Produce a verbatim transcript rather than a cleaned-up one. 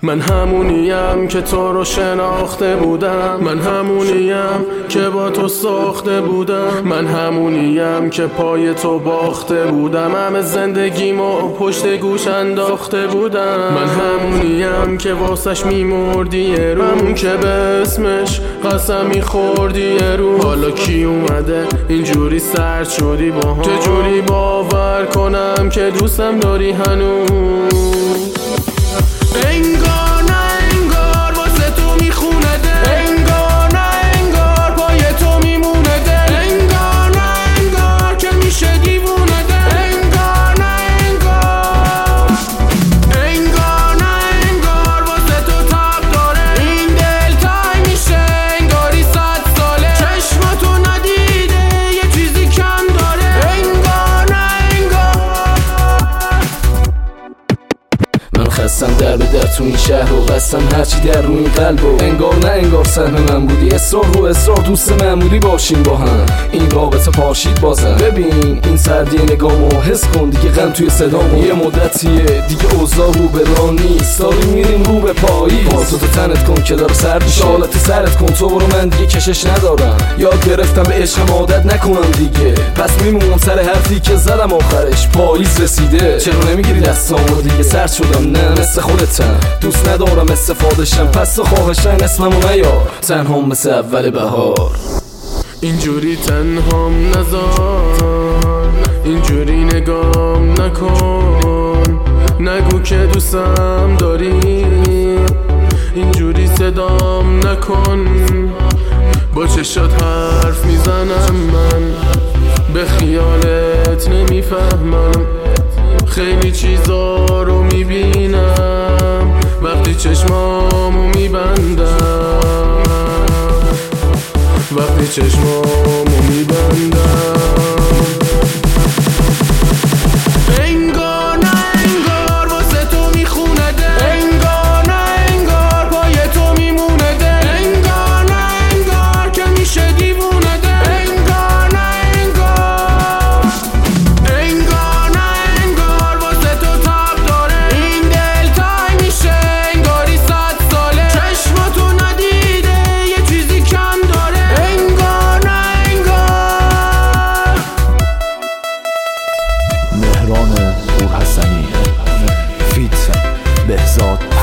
من همونیم که تو رو شناخته بودم، من همونیم که با تو ساخته بودم، من همونیم که پای تو باخته بودم، همه زندگیمو پشت گوش انداخته بودم. من همونیم که واسش میمردی یه رو، همون که به اسمش قسم میخوردی یه رو. حالا کی اومده اینجوری سرد شدی با هم؟ چجوری باور کنم که دوستم داری هنوز؟ انگار نه انگار واسه تو میخونه دل، انگار نه انگار پای تو میمونه دل، انگار نه انگار که میشه دیوونه دل، انگار نه انگار، انگار نه انگار واسه تو تب داره این دل تای میشه انگاری صد ساله، چشماتو ندیده یه چیزی کم داره، انگار نه انگار. من خستم در به در تو این شهر و بستم هرچی در رو این قلب و انگار نه انگار سهم من بودی، اصرار رو اصرار دوست معمولی باشیم با هم، این رابطه پاشید بازم. ببین این سردی نگامو حس کن دیگه، غم توی صدامو یه مدتیه دیگه اوضاع رو به راه نیست، داریم میریم رو به پاییز. پاتو تو تنت کن که داره سرد میشه، حالت سرت کن تو برو، من دیگه کشش ندارم، یاد گرفتم به عشقم عادت نکنم دیگه، پس میمونم سر حرفی که زدم آخرش پاییز رسیده. چرا نمیگیری دستامو دیگه؟ سرد شدم نه مثل خودتم، دوست ندارم استفادهشم، پس تو خواهشن اسممو نیار، تنهام مثل اول بهار. اینجوری تنهام نذار، اینجوری نگام نکن، نگو که دوستم داری، اینجوری صدام نکن، با چشات حرف میزنم من، به خیالت نمیفهمم، خیلی چیزا رو میبینم وقتی چشمامو میبندم، وقتی چشمامو میبندم. انگار نه انگار واسه تو میخونه دل، انگار نه انگار پای تو میمونه دل، انگار نه انگار که میشه دیوونه دل، انگار نه انگار، انگار نه انگار واسه تو تب داره این دل تای میشه انگاری صد ساله، چشماتو ندیده یه چیزی کم داره، انگار نه انگار. مهران پورحسنی، فیت بهزاد